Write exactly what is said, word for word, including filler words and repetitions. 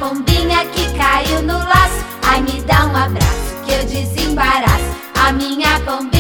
pombinha que caiu no laço. Ai, me dá um abraço que eu desembaraço a minha pombinha.